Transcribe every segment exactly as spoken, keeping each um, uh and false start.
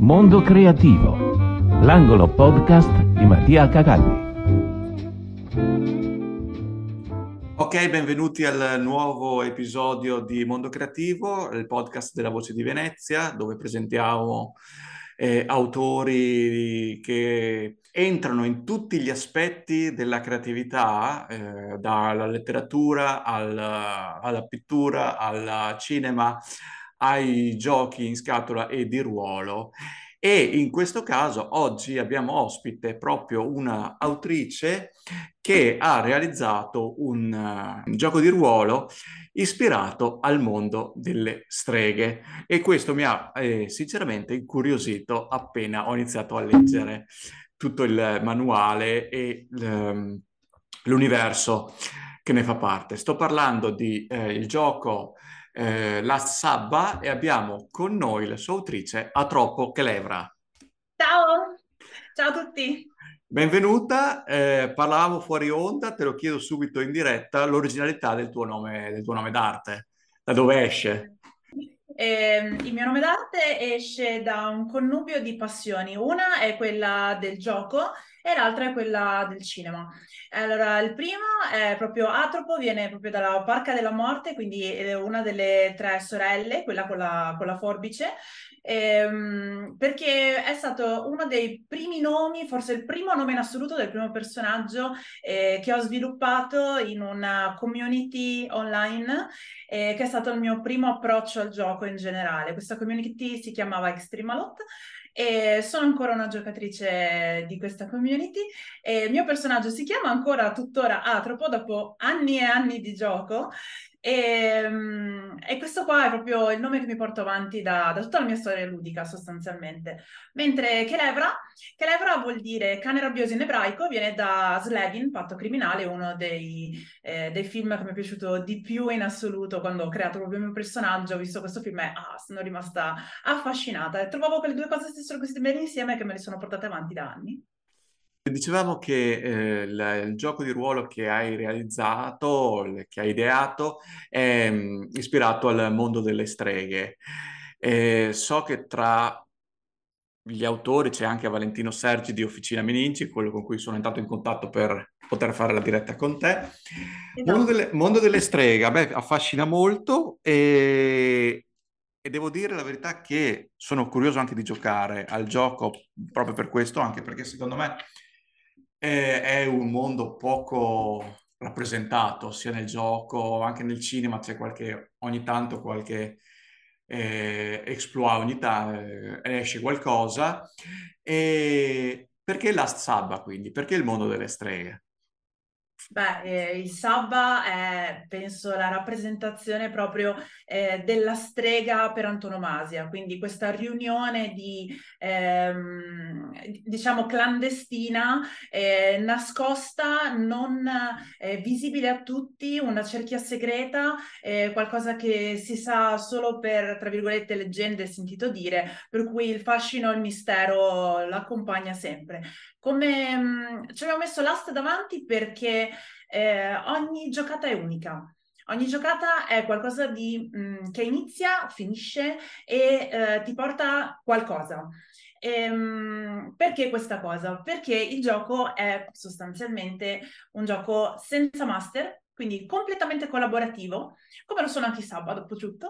Mondo Creativo, l'angolo podcast di Mattia Cagalli. Ok, benvenuti al nuovo episodio di Mondo Creativo, il podcast della Voce di Venezia, dove presentiamo eh, autori che entrano in tutti gli aspetti della creatività, eh, dalla letteratura al- alla pittura, al cinema, ai giochi in scatola e di ruolo. E in questo caso oggi abbiamo ospite proprio una autrice che ha realizzato un, uh, un gioco di ruolo ispirato al mondo delle streghe, e questo mi ha eh, sinceramente incuriosito appena ho iniziato a leggere tutto il manuale e l- l'universo che ne fa parte. Sto parlando di eh, il gioco eh, Last Sabba, e abbiamo con noi la sua autrice Atropo Kelevra. Ciao, ciao a tutti. Benvenuta, eh, parlavamo fuori onda, te lo chiedo subito in diretta, l'originalità del tuo nome, del tuo nome d'arte, da dove esce? Ehm, il mio nome d'arte esce da un connubio di passioni. Una è quella del gioco e l'altra è quella del cinema. Allora, il primo è proprio Atropo, viene proprio dalla Barca della Morte, quindi è una delle tre sorelle, quella con la, con la forbice, ehm, perché è stato uno dei primi nomi, forse il primo nome in assoluto del primo personaggio eh, che ho sviluppato in una community online, eh, che è stato il mio primo approccio al gioco in generale. Questa community si chiamava Extremalot e sono ancora una giocatrice di questa community, e il mio personaggio si chiama ancora tuttora Atropo dopo anni e anni di gioco. E, mm, e questo qua è proprio il nome che mi porto avanti da, da tutta la mia storia ludica, sostanzialmente. Mentre Kelevra, Kelevra vuol dire cane rabbioso in ebraico, viene da Slevin, Patto Criminale, uno dei, eh, dei film che mi è piaciuto di più in assoluto quando ho creato proprio il mio personaggio. Ho visto questo film e ah, sono rimasta affascinata e trovavo che le due cose stessero così bene insieme che me le sono portate avanti da anni. Dicevamo che eh, il, il gioco di ruolo che hai realizzato, il- che hai ideato, è mm, ispirato al mondo delle streghe. Eh, so che tra gli autori c'è anche Valentino Sergi di Officina Meninci, quello con cui sono entrato in contatto per poter fare la diretta con te. Mondo Esatto. delle, mondo delle streghe, a me affascina molto, e, e devo dire la verità che sono curioso anche di giocare al gioco proprio per questo, anche perché secondo me è, è un mondo poco rappresentato, sia nel gioco, anche nel cinema c'è qualche, ogni tanto qualche eh, exploit, ogni tanto esce qualcosa. E perché Last Sabba, quindi? Perché il mondo delle streghe? Beh, eh, il Sabba è, penso, la rappresentazione proprio eh, della strega per antonomasia, quindi questa riunione di, ehm, diciamo, clandestina, eh, nascosta, non eh, visibile a tutti, una cerchia segreta, eh, qualcosa che si sa solo per, tra virgolette, leggende e sentito dire, per cui il fascino e il mistero l'accompagna sempre. Come mh, ci abbiamo messo l'asta davanti perché eh, ogni giocata è unica. Ogni giocata è qualcosa di, mh, che inizia, finisce e eh, ti porta qualcosa. Ehm, perché questa cosa? Perché il gioco è sostanzialmente un gioco senza master, quindi completamente collaborativo, come lo sono anche i Sabba, dopo tutto.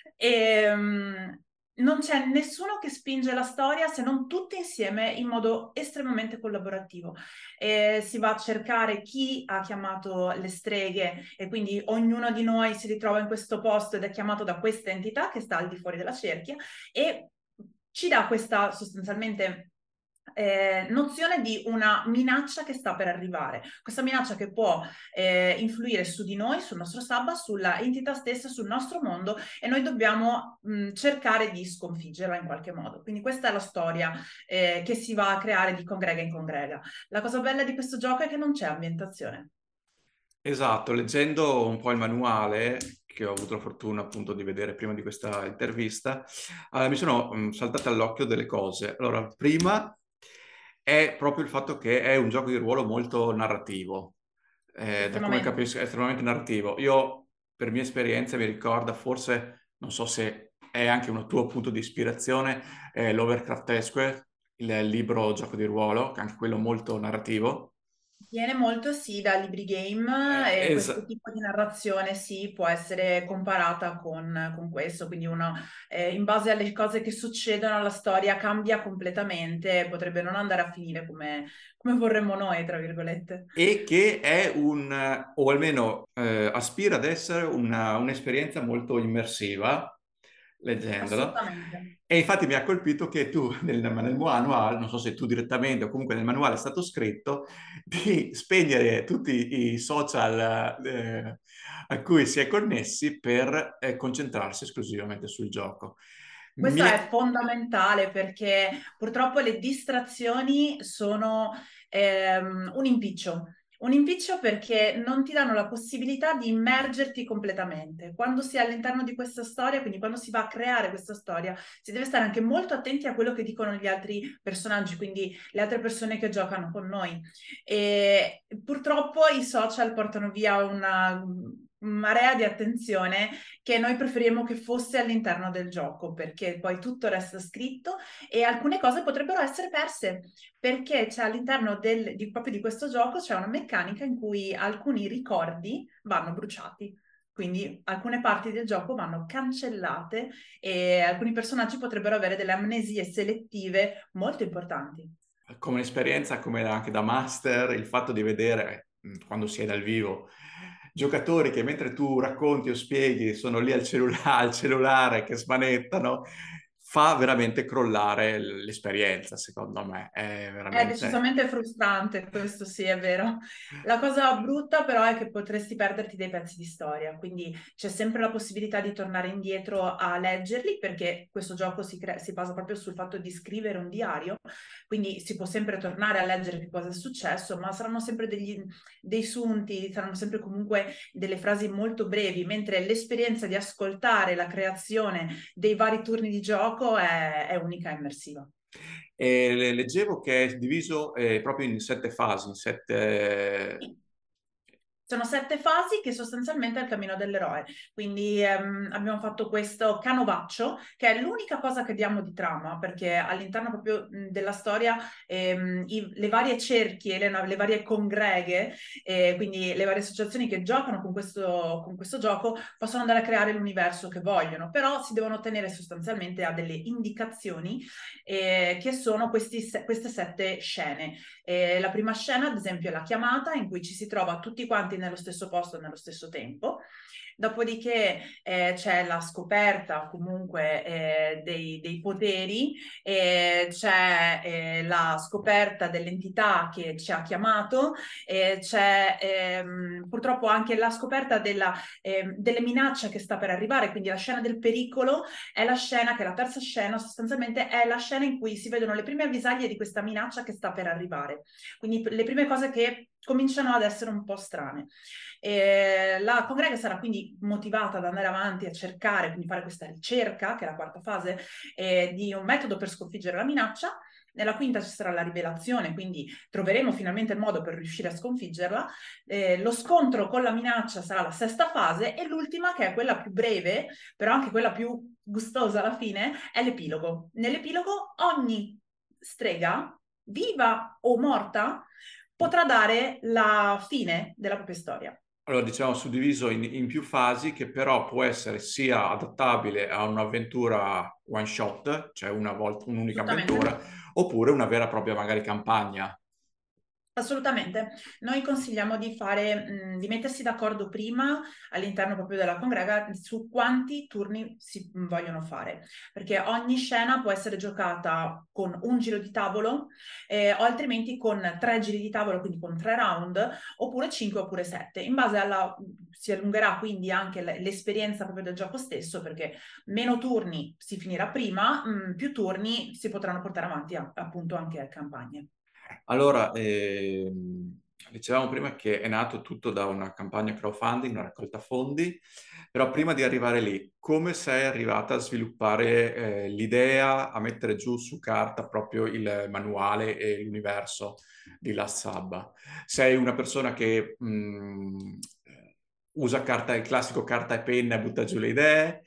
E, non c'è nessuno che spinge la storia se non tutti insieme in modo estremamente collaborativo. E si va a cercare chi ha chiamato le streghe, e quindi ognuno di noi si ritrova in questo posto ed è chiamato da questa entità che sta al di fuori della cerchia, e ci dà questa sostanzialmente eh, nozione di una minaccia che sta per arrivare. Questa minaccia che può eh, influire su di noi, sul nostro sabba, sulla entità stessa, sul nostro mondo, e noi dobbiamo mh, cercare di sconfiggerla in qualche modo. Quindi questa è la storia eh, che si va a creare di congrega in congrega. La cosa bella di questo gioco è che non c'è ambientazione. Esatto, leggendo un po' il manuale, che ho avuto la fortuna appunto di vedere prima di questa intervista, eh, mi sono mh, saltate all'occhio delle cose. Allora, prima è proprio il fatto che è un gioco di ruolo molto narrativo. Eh, da come Estremamente. capisco è estremamente narrativo. Io, per mia esperienza, mi ricorda forse, non so se è anche un tuo punto di ispirazione, è l'Overcraft Esquire, il libro gioco di ruolo, che è anche quello molto narrativo. Viene molto sì da libri game Eh, e questo es- tipo di narrazione sì può essere comparata con, con questo, quindi uno eh, in base alle cose che succedono la storia cambia completamente, potrebbe non andare a finire come, come vorremmo noi, tra virgolette. e che è un, o almeno eh, aspira ad essere una- un'esperienza molto immersiva, leggendola. Assolutamente. E infatti mi ha colpito che tu nel, nel manuale, non so se tu direttamente o comunque nel manuale è stato scritto, di spegnere tutti i social eh, a cui si è connessi per eh, concentrarsi esclusivamente sul gioco. Mi Questo è è- fondamentale perché purtroppo le distrazioni sono ehm, un impiccio. Un impiccio perché non ti danno la possibilità di immergerti completamente. Quando si è all'interno di questa storia, quindi quando si va a creare questa storia, si deve stare anche molto attenti a quello che dicono gli altri personaggi, quindi le altre persone che giocano con noi. E purtroppo i social portano via una marea di attenzione che noi preferiamo che fosse all'interno del gioco, perché poi tutto resta scritto e alcune cose potrebbero essere perse, perché c'è all'interno del, di, proprio di questo gioco c'è una meccanica in cui alcuni ricordi vanno bruciati. Quindi alcune parti del gioco vanno cancellate e alcuni personaggi potrebbero avere delle amnesie selettive molto importanti. come esperienza, come anche da master, il fatto di vedere, mh, quando si è dal vivo, giocatori che mentre tu racconti o spieghi sono lì al cellula- al cellulare che smanettano, fa veramente crollare l- l'esperienza, secondo me. È È veramente... decisamente frustrante, questo sì, è vero. La cosa brutta però è che potresti perderti dei pezzi di storia, quindi c'è sempre la possibilità di tornare indietro a leggerli, perché questo gioco si, crea- si basa proprio sul fatto di scrivere un diario, quindi si può sempre tornare a leggere che cosa è successo, ma saranno sempre degli, dei sunti, saranno sempre comunque delle frasi molto brevi, mentre l'esperienza di ascoltare la creazione dei vari turni di gioco è, è unica e immersiva. E le- leggevo che è diviso eh, proprio in sette fasi, in sette... Sono sette fasi che sostanzialmente è il cammino dell'eroe. Quindi ehm, abbiamo fatto questo canovaccio, che è l'unica cosa che diamo di trama, perché all'interno proprio mh, della storia ehm, i- le varie cerchie, le, le varie congreghe, eh, quindi le varie associazioni che giocano con questo, con questo gioco, possono andare a creare l'universo che vogliono, però si devono tenere sostanzialmente a delle indicazioni eh, che sono questi se- queste sette scene. Eh, la prima scena, ad esempio, è la chiamata in cui ci si trova tutti quanti nello stesso posto nello stesso tempo. Dopodiché eh, c'è la scoperta comunque eh, dei, dei poteri, eh, c'è eh, la scoperta dell'entità che ci ha chiamato, eh, c'è ehm, purtroppo anche la scoperta della, ehm, delle minacce che sta per arrivare, quindi la scena del pericolo è la scena, che è la terza scena, sostanzialmente è la scena in cui si vedono le prime avvisaglie di questa minaccia che sta per arrivare. Quindi le prime cose che cominciano ad essere un po' strane. E la congrega sarà quindi motivata ad andare avanti a cercare, quindi fare questa ricerca, che è la quarta fase, eh, di un metodo per sconfiggere la minaccia. Nella quinta ci sarà la rivelazione, quindi troveremo finalmente il modo per riuscire a sconfiggerla. Eh, lo scontro con la minaccia sarà la sesta fase e l'ultima, che è quella più breve, però anche quella più gustosa alla fine, è l'epilogo. Nell'epilogo ogni strega, viva o morta, potrà dare la fine della propria storia. Allora, diciamo, suddiviso in, in più fasi che però può essere sia adattabile a un'avventura one shot, cioè una volta, un'unica Assolutamente. avventura, oppure una vera e propria magari campagna. Assolutamente. Noi consigliamo di fare, mh, di mettersi d'accordo prima all'interno proprio della congrega su quanti turni si mh, vogliono fare, perché ogni scena può essere giocata con un giro di tavolo, eh, o altrimenti con tre giri di tavolo, quindi con tre round, oppure cinque oppure sette. In base alla, si allungherà quindi anche l- l'esperienza proprio del gioco stesso, perché meno turni si finirà prima, mh, più turni si potranno portare avanti a- appunto anche a campagne. Allora, ehm, dicevamo prima che è nato tutto da una campagna crowdfunding, una raccolta fondi, però prima di arrivare lì, come sei arrivata a sviluppare eh, l'idea, a mettere giù su carta proprio il manuale e l'universo di Last Sabba? Sei una persona che mh, usa carta, il classico carta e penna e butta giù le idee,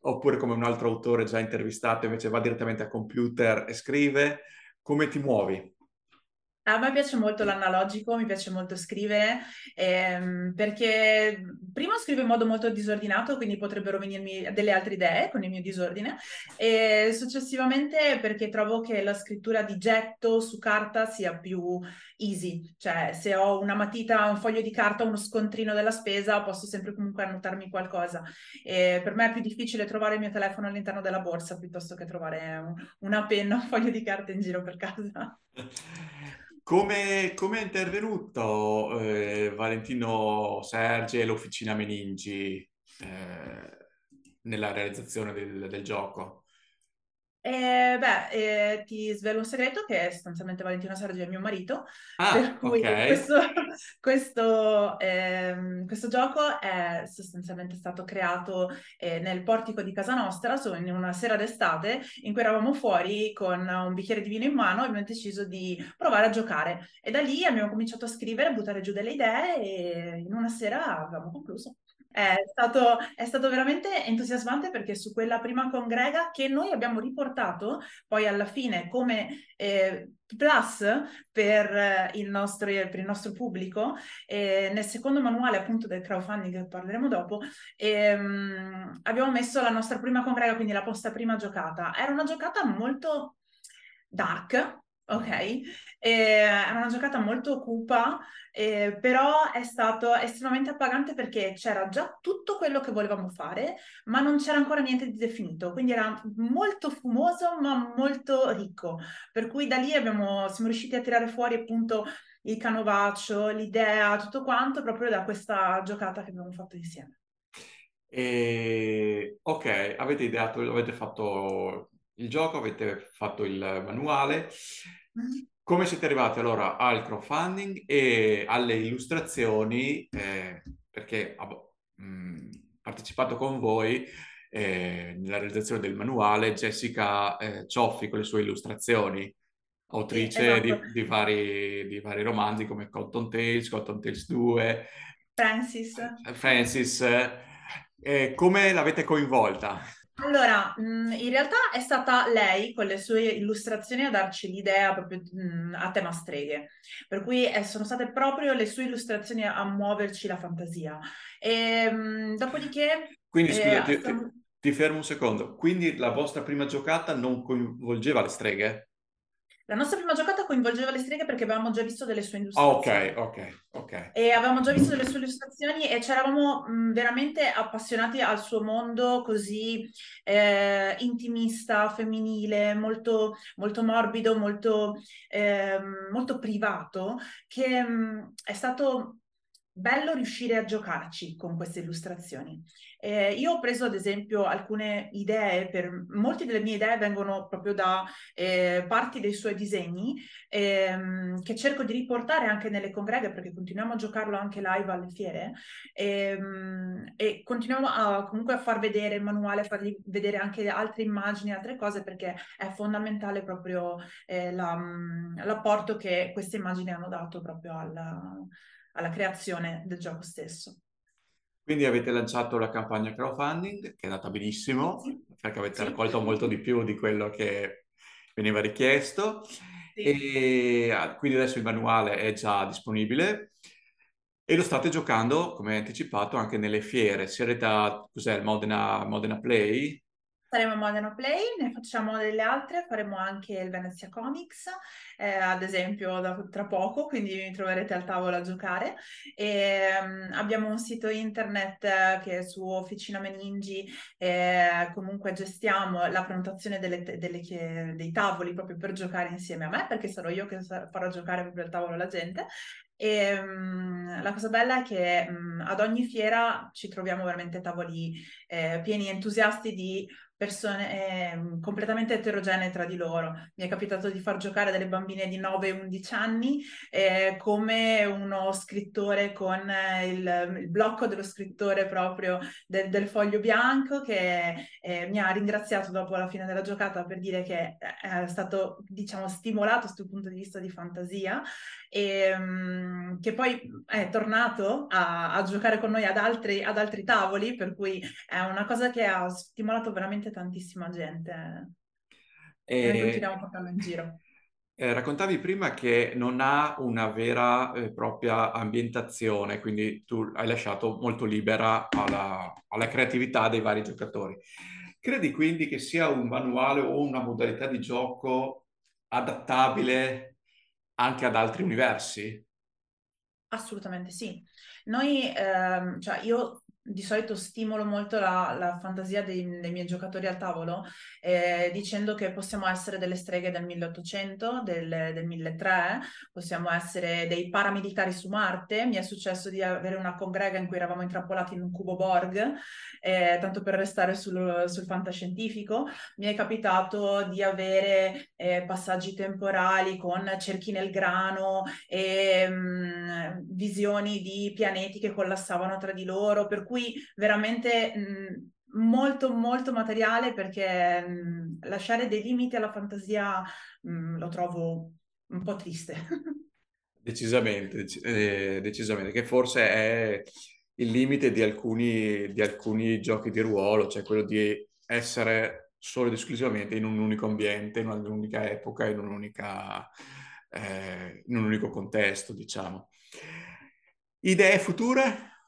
oppure come un altro autore già intervistato invece va direttamente al computer e scrive? Come ti muovi? A me piace molto l'analogico, mi piace molto scrivere, ehm, perché primo scrivo in modo molto disordinato, quindi potrebbero venirmi delle altre idee con il mio disordine, e successivamente perché trovo che la scrittura di getto su carta sia più easy, cioè se ho una matita, un foglio di carta, uno scontrino della spesa, posso sempre comunque annotarmi qualcosa. E per me è più difficile trovare il mio telefono all'interno della borsa piuttosto che trovare un- una penna, un foglio di carta in giro per casa. Come, come è intervenuto eh, Valentino Sergi e l'Officina Meningi eh, nella realizzazione del, del gioco? Eh, beh, eh, ti svelo un segreto che sostanzialmente Valentino Sergi è mio marito, Ah, per cui ok. questo, questo, ehm, questo gioco è sostanzialmente stato creato eh, nel portico di casa nostra, so, in una sera d'estate in cui eravamo fuori con un bicchiere di vino in mano e abbiamo deciso di provare a giocare. E da lì abbiamo cominciato a scrivere, a buttare giù delle idee e in una sera abbiamo concluso. È stato, è stato veramente entusiasmante perché su quella prima congrega che noi abbiamo riportato poi alla fine come eh, plus per, eh, il nostro, per il nostro pubblico, eh, nel secondo manuale appunto del crowdfunding che parleremo dopo, ehm, abbiamo messo la nostra prima congrega, quindi la nostra prima giocata. Era una giocata molto dark, ok? Mm. Eh, era una giocata molto cupa, eh, però è stato estremamente appagante perché c'era già tutto quello che volevamo fare, ma non c'era ancora niente di definito, quindi era molto fumoso ma molto ricco, per cui da lì abbiamo, siamo riusciti a tirare fuori appunto il canovaccio, l'idea, tutto quanto proprio da questa giocata che abbiamo fatto insieme. E, ok, avete ideato, avete fatto il gioco, avete fatto il manuale. Mhm. Come siete arrivati allora al crowdfunding e alle illustrazioni? Eh, perché ho mh, partecipato con voi eh, nella realizzazione del manuale Jessica eh, Cioffi con le sue illustrazioni, Sì, autrice esatto. di, di vari, di vari romanzi come Cotton Tales, Cotton Tales due, Francis. Francis. Eh, come l'avete coinvolta? Allora, mh, in realtà è stata lei con le sue illustrazioni a darci l'idea proprio mh, a tema streghe, per cui eh, sono state proprio le sue illustrazioni a, a muoverci la fantasia. E, mh, dopodiché, Quindi eh, scusa, ti, ti- stiamo- ti fermo un secondo. Quindi la vostra prima giocata non coinvolgeva le streghe? la nostra prima giocata coinvolgeva le streghe perché avevamo già visto delle sue Ah, ok, illustrazioni. ok, ok. E avevamo già visto delle sue illustrazioni e ci eravamo mh, veramente appassionati al suo mondo così eh, intimista, femminile, molto, molto morbido, molto, ehm, molto privato, che mh, è stato bello riuscire a giocarci con queste illustrazioni. Eh, io ho preso ad esempio alcune idee, per, molte delle mie idee vengono proprio da eh, parti dei suoi disegni ehm, che cerco di riportare anche nelle congreghe perché continuiamo a giocarlo anche live alle fiere ehm, e continuiamo a, comunque a far vedere il manuale, a fargli vedere anche altre immagini, altre cose perché è fondamentale proprio eh, la, l'apporto che queste immagini hanno dato proprio alla, alla creazione del gioco stesso. Quindi avete lanciato la campagna crowdfunding, che è andata benissimo, Sì, perché avete sì, raccolto molto di più di quello che veniva richiesto. sì. E ah, quindi adesso il manuale è già disponibile e lo state giocando, come anticipato, anche nelle fiere. Siete a, cos'è, il Modena, Modena Play? Saremo a Modena Play, ne facciamo delle altre, faremo anche il Venezia Comics, eh, ad esempio da- tra poco, quindi mi troverete al tavolo a giocare. E, mm, abbiamo un sito internet eh, che su Officina Meningi eh, comunque gestiamo la prenotazione delle te- delle chie- dei tavoli proprio per giocare insieme a me, perché sarò io che sa- farò giocare proprio al tavolo la gente. E, mm, la cosa bella è che mm, ad ogni fiera ci troviamo veramente tavoli eh, pieni entusiasti di persone ehm, completamente eterogenee tra di loro. Mi è capitato di far giocare delle bambine di nove undici anni eh, come uno scrittore con eh, il, il blocco dello scrittore proprio del, del foglio bianco che eh, mi ha ringraziato dopo la fine della giocata per dire che è stato, diciamo, stimolato da questo punto di vista di fantasia e, mm, ehm, che poi è tornato a, a giocare con noi ad altri, ad altri tavoli, per cui è una cosa che ha stimolato veramente tantissima gente e noi E, continuiamo a portarlo in giro. eh, raccontavi prima che non ha una vera e propria ambientazione, quindi tu hai lasciato molto libera alla, alla creatività dei vari giocatori. Credi quindi che sia un manuale o una modalità di gioco adattabile anche ad altri universi? Assolutamente sì. Noi, ehm, cioè io di solito stimolo molto la, la fantasia dei, dei miei giocatori al tavolo, eh, dicendo che possiamo essere delle streghe del milleottocento, del, del milletrecento, possiamo essere dei paramilitari su Marte. Mi è successo di avere una congrega in cui eravamo intrappolati in un cubo Borg, eh, tanto per restare sul, sul fantascientifico. Mi è capitato di avere eh, passaggi temporali con cerchi nel grano e mh, visioni di pianeti che collassavano tra di loro, per cui veramente mh, molto molto materiale, perché mh, lasciare dei limiti alla fantasia mh, lo trovo un po' triste. Decisamente, dec- eh, decisamente, che forse è il limite di alcuni, di alcuni giochi di ruolo, cioè quello di essere solo ed esclusivamente in un unico ambiente, in un'unica epoca, in un'unica, eh, in un unico contesto, diciamo. Idee future?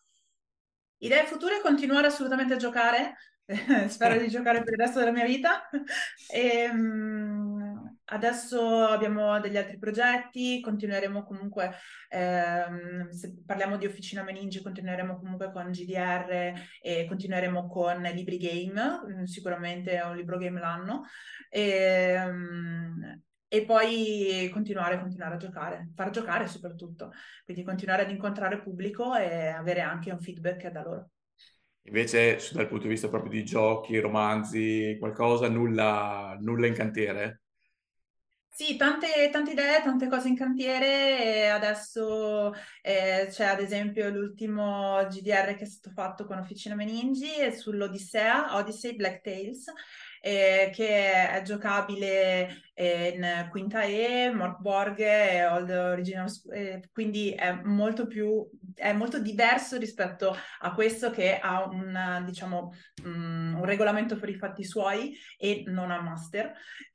Idee future: continuare assolutamente a giocare, spero di giocare per il resto della mia vita. E, mh, adesso abbiamo degli altri progetti, continueremo comunque, ehm, se parliamo di Officina Meningi, continueremo comunque con G D R e continueremo con Libri Game, mh, sicuramente è un libro game l'anno. E, mh, e poi continuare, continuare a giocare, far giocare soprattutto, quindi continuare ad incontrare pubblico e avere anche un feedback da loro. Invece, su- dal punto di vista proprio di giochi, romanzi, qualcosa, nulla, nulla in cantiere? Sì, tante, tante idee, tante cose in cantiere. E adesso eh, c'è ad esempio l'ultimo G D R che è stato fatto con Officina Meningi e sull'Odissea, Odyssey Black Tales, eh, che è giocabile eh, in Quinta E, Morkborg e Old Original, eh, quindi è molto più, è molto diverso rispetto a questo, che ha un, diciamo, mm, un regolamento per i fatti suoi e non ha master.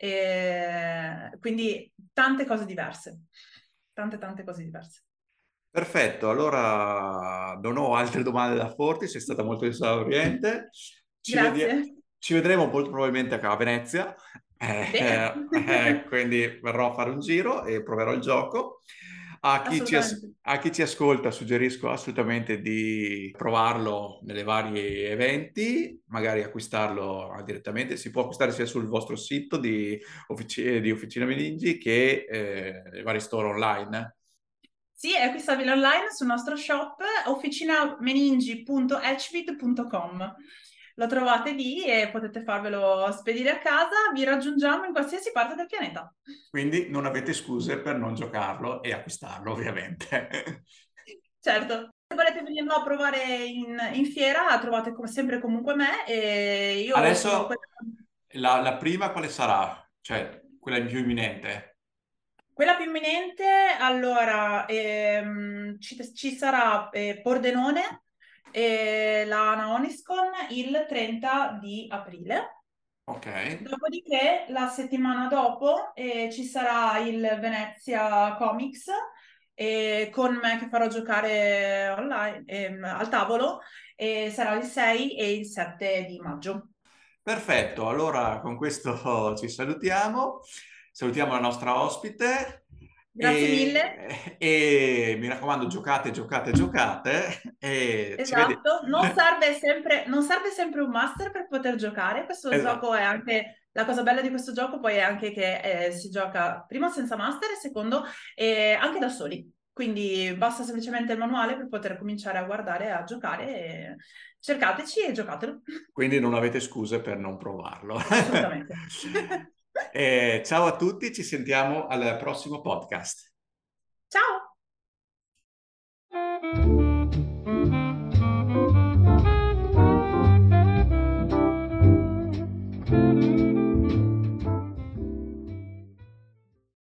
E quindi tante cose diverse, tante tante cose diverse. Perfetto, allora non ho altre domande da porti, sei stata molto esauriente. Ci, vedi- Grazie. ci vedremo molto probabilmente a Venezia, eh, Bene. eh, eh, quindi verrò a fare un giro e proverò il gioco. A chi ci, as- Assolutamente. a chi ci ascolta suggerisco assolutamente di provarlo nelle vari eventi, magari acquistarlo ah, direttamente. Si può acquistare sia sul vostro sito di, Offici- di Officina Meningi che eh, nei vari store online. Sì, è acquistabile online sul nostro shop officinameningi punto elchvid punto com. Lo trovate lì e potete farvelo spedire a casa. Vi raggiungiamo in qualsiasi parte del pianeta. Quindi non avete scuse per non giocarlo e acquistarlo, ovviamente. Certo. Se volete venirlo a provare in, in fiera, trovate come sempre comunque me, e io sono quella. Adesso la, la prima quale sarà? Cioè, quella più imminente? Quella più imminente, allora, ehm, ci, ci sarà eh, Pordenone e la Naoniscon il trenta di aprile. Ok. Dopodiché, la settimana dopo, eh, ci sarà il Venezia Comics, eh, con me che farò giocare online, ehm, al tavolo, e sarà il sei e il sette di maggio. Perfetto, allora con questo ci salutiamo, salutiamo la nostra ospite Grazie mille. e, e mi raccomando, giocate, giocate, giocate e ci vediamo. Esatto, non serve sempre, non serve sempre un master per poter giocare. Questo Esatto. gioco è anche, la cosa bella di questo gioco poi è anche che eh, si gioca primo senza master e secondo eh, anche da soli. Quindi basta semplicemente il manuale per poter cominciare a guardare e a giocare. E cercateci e giocatelo. Quindi non avete scuse per non provarlo. Assolutamente. E ciao a tutti, ci sentiamo al prossimo podcast.